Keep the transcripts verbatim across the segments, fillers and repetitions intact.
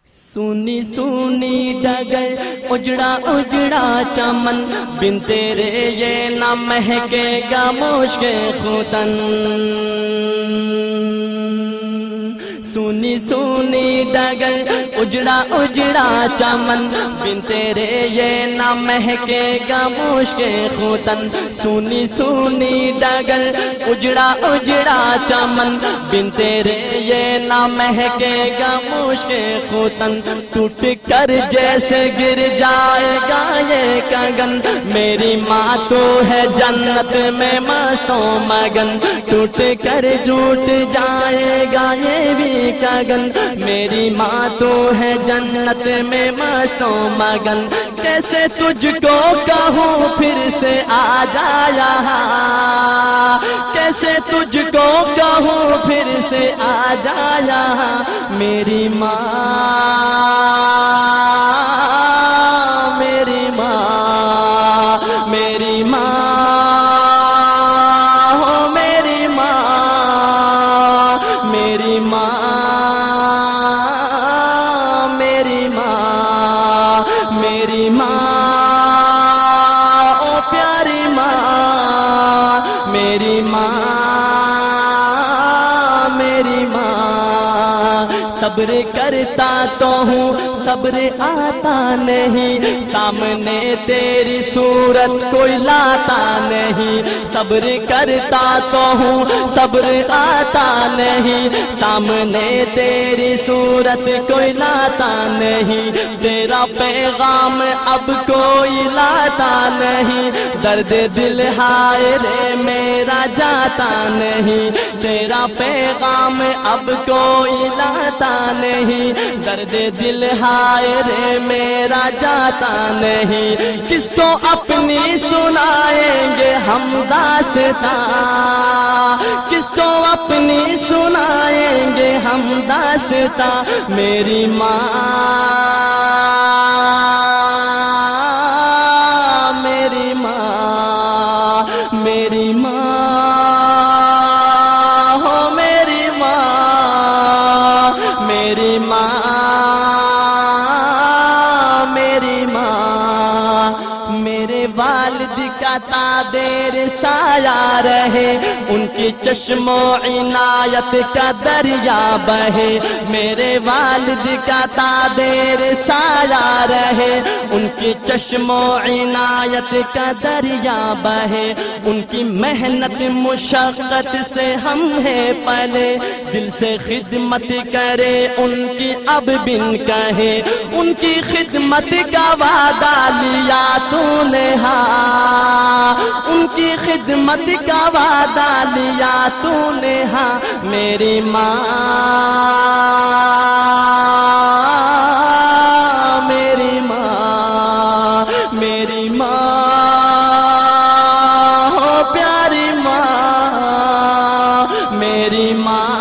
سونی سونی ڈگر اجڑا اجڑا چمن بن تیرے یہ نہ مہکے گا مشک ختن سونی سونی ڈگر اجڑا اجڑا چمن بن تیرے یہ نہ مہکے گا مشک ختن سونی سونی ڈگر اجڑا اجڑا چمن بن تیرے یہ نہ مہکے گا مشک ختن ٹوٹ کر جیسے گر جائے گا یہ کگن میری ماں تو ہے جنت میں مست و مگن ٹوٹ کر ٹوٹ جائے گا یہ بھی کگن میری ماں تو ہے جنت میں مست و مگن کیسے تجھ کو کہوں پھر سے آ جا یہاں کیسے تجھ کو کہوں پھر سے آ جا یہاں میری ماں میری ماں میری ماں ہو میری ماں میری ماں میری ماں میری ماں او پیاری ماں میری ماں میری ماں صبر کرتا تو ہوں صبر آتا نہیں سامنے تیری صورت کوئی لاتا نہیں صبر کرتا تو ہوں صبر آتا نہیں سامنے تیری صورت کوئی لاتا نہیں تیرا پیغام اب کوئی لاتا نہیں درد دل ہائے رے میرا جاتا نہیں تیرا پیغام اب کوئی لاتا نہیں درد دل ہائے رے میرا جاتا نہیں کس کو اپنی سنائیں گے ہم داستاں کس کو اپنی سنائیں گے ہم داستاں میری ماں میری ماں میری ماں ہو میری ماں میری ماں میرے والد کا تادیر سایہ رہے ان کی چشم و عنایت کا دریا بہے میرے والد کا تادیر سایہ رہے ان کی چشم و عنایت کا دریا بہے ان کی محنت مشقت سے ہم ہیں پلے دل سے خدمت کرے ان کی اب بن کہے ان کی خدمت کا وعدہ لیا تو نے ہاں ان کی خدمت کا وعدہ لیا تو نے ہاں میری ماں میری ماں میری ماں ہو پیاری ماں میری ماں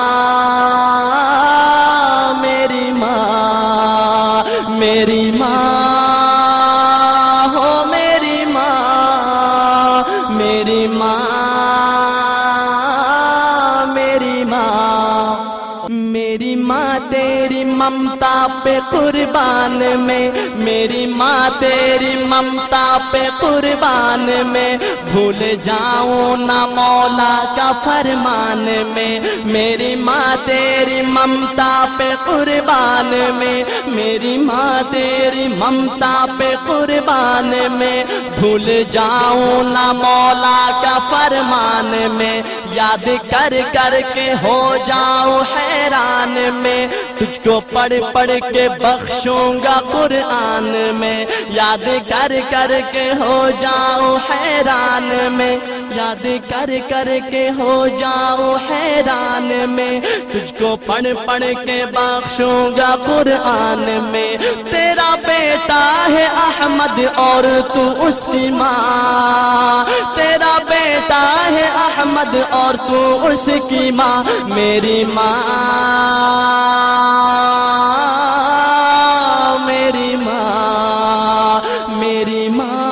میری ماں میری ماں میری ماں میری ماں میری ماں تیری ممتا پہ قربان میں میری ماں تیری ممتا پہ قربان میں بھول جاؤں نہ مولا کا فرمان میں میری ماں تیری ممتا پہ قربان میں میری ماں تیری ممتا پہ قربان میں بھول جاؤں نہ مولا کا فرمان میں یاد کر کر کے ہو جاؤں حیران میں تجھ کو پڑھ پڑھ کے بخشوں گا قرآن میں یاد کر کر کے ہو جاؤں حیران میں یاد کر کر کے ہو جاؤں حیران میں تجھ کو پڑھ پڑھ کے بخشوں گا قرآن میں تیرا بیٹا ہے احمد اور تو اس کی ماں تیرا بیٹا ہے احمد اور تو اس کی ماں میری ماں میری ماں میری ماں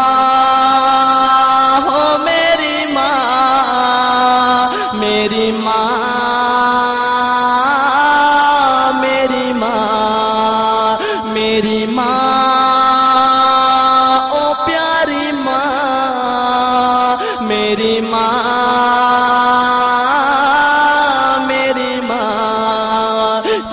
ہو میری ماں میری ماں میری ماں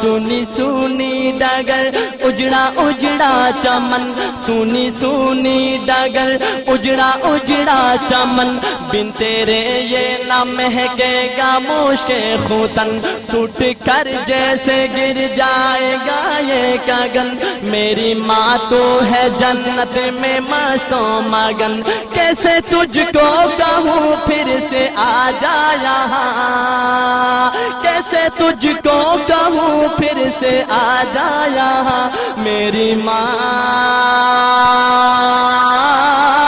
سونی سونی ڈگر اجڑا اجڑا چمن سونی سونی ڈگر اجڑا اجڑا چمن بن تیرے یہ نہ مہکے گا مشک خوتن ٹوٹ کر جیسے گر جائے گا یہ گگن میری ماں تو ہے جنت میں مست و مگن کیسے تجھ کو کہوں پھر سے آ جا یہاں کیسے تجھ کو کہوں پھر سے آ جا یہاں میری ماں